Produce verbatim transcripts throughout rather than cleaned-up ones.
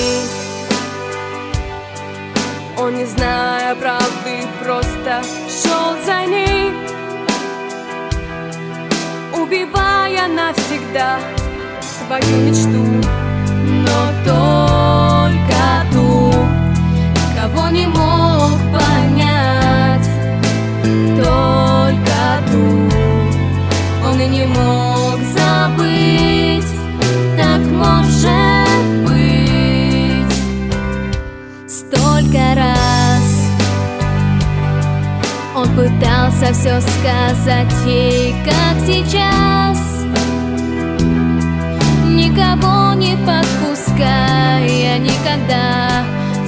Он, не зная правды, просто шел за ней, убивая навсегда свою мечту. Но только ту, кого не мог понять, только ту он и не мог забыть. Так может быть. Столько раз он пытался все сказать ей, как сейчас, никого не подпуская никогда.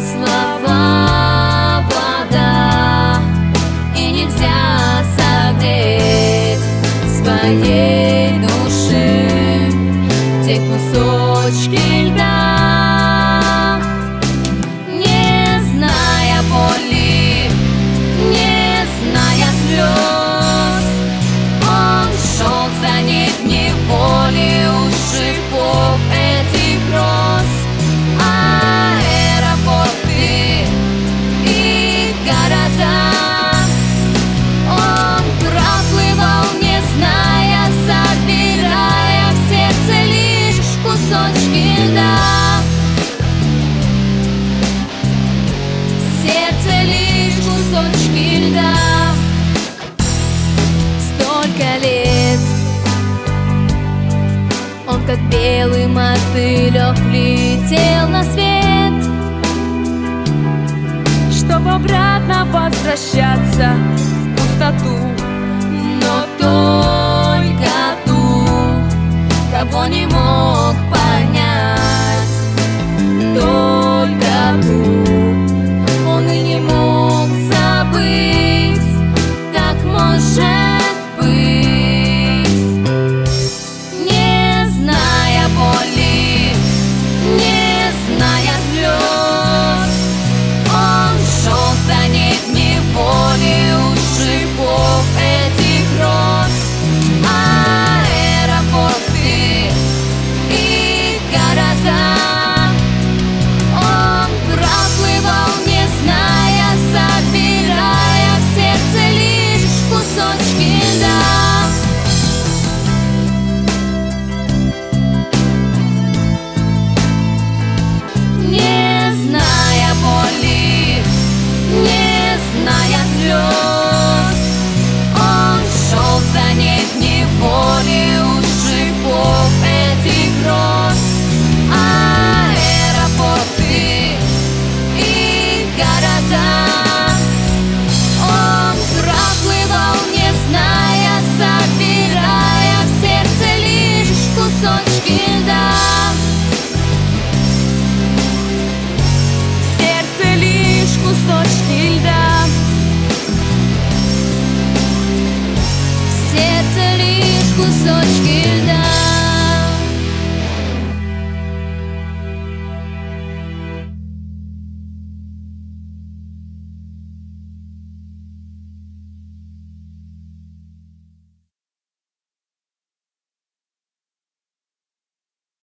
Слова вода, и нельзя согреть своей души те кусочки льда. Не зная боли, не зная слез, он шел за ней в неволе у шипов этих роз. Аэропорты и города он проплывал, не зная, собирая в сердце лишь кусочки льда. В сердце лишь кусочки льда. Столько лет он, как белый мотылек, летел на свет, чтоб обратно возвращаться в пустоту. Но только ту, кого не мог понять, только ту он и не мог забыть. Так может быть. Не зная боли, не зная слез, он шел за ней в неволе у шипов этих роз. Аэропорты и города он проплывал, не зная, собирая в сердце лишь кусочки льда. Не зная боли, не зная слез, он шел за ней в неволе у шипов этих роз. Аэропорты и города он проплывал, не зная, собирая в сердце лишь кусочки льда. В сердце лишь кусочки льда. В сердце лишь кусочки льда.